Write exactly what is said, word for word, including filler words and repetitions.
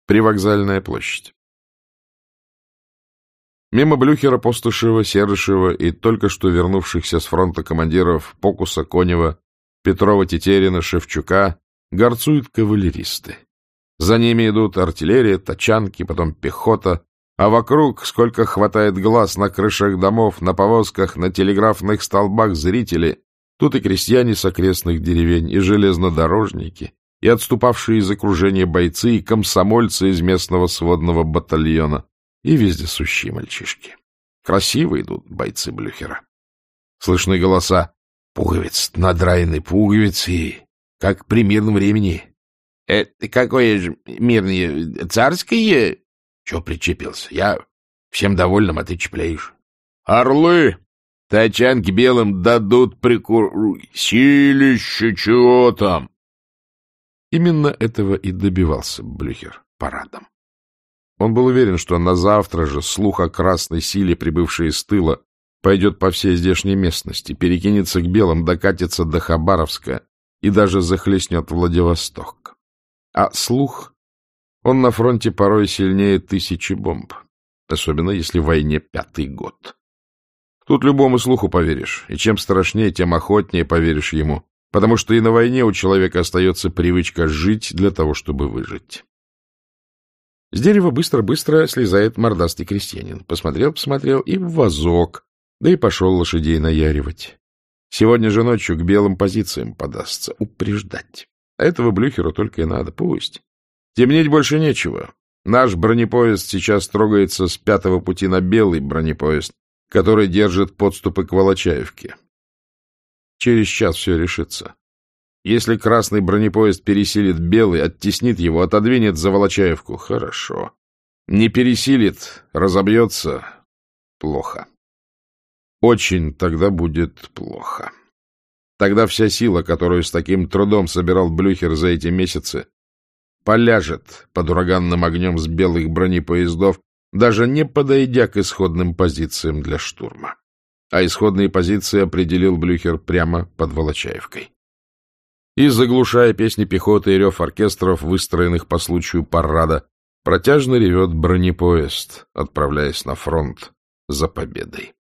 Привокзальная площадь. Мимо Блюхера, Постышева, Серышева и только что вернувшихся с фронта командиров Покуса, Конева, Петрова, Тетерина, Шевчука горцуют кавалеристы. За ними идут артиллерия, тачанки, потом пехота, а вокруг, сколько хватает глаз, на крышах домов, на повозках, на телеграфных столбах зрители, тут и крестьяне с окрестных деревень, и железнодорожники, и отступавшие из окружения бойцы, и комсомольцы из местного сводного батальона, и вездесущие мальчишки. Красиво идут бойцы Блюхера. Слышны голоса: «Пуговиц, надраены пуговицы, как при мирном времени». «Это какое же мирное? Царское?» «Чего причепился? Я всем довольным, а ты чепляешь». «Орлы! Тачанки белым дадут прикур... Силище, чего там?» Именно этого и добивался Блюхер парадом. Он был уверен, что на завтра же слух о красной силе, прибывшей из тыла, пойдет по всей здешней местности, перекинется к белым, докатится до Хабаровска и даже захлестнет Владивосток. А слух, он на фронте порой сильнее тысячи бомб, особенно если в войне пятый год. Тут любому слуху поверишь, и чем страшнее, тем охотнее поверишь ему, потому что и на войне у человека остается привычка жить для того, чтобы выжить. С дерева быстро-быстро слезает мордастый крестьянин. Посмотрел-посмотрел и в вазок, да и пошел лошадей наяривать. Сегодня же ночью к белым позициям подастся, упреждать. А этого Блюхеру только и надо, пусть. Темнеть больше нечего. Наш бронепоезд сейчас трогается с пятого пути на белый бронепоезд, который держит подступы к Волочаевке. Через час все решится. Если красный бронепоезд пересилит белый, оттеснит его, отодвинет за Волочаевку — хорошо. Не пересилит, разобьется — плохо. Очень тогда будет плохо. Тогда вся сила, которую с таким трудом собирал Блюхер за эти месяцы, поляжет под ураганным огнем с белых бронепоездов, даже не подойдя к исходным позициям для штурма. А исходные позиции определил Блюхер прямо под Волочаевкой. И, заглушая песни пехоты и рев оркестров, выстроенных по случаю парада, протяжно ревет бронепоезд, отправляясь на фронт за победой.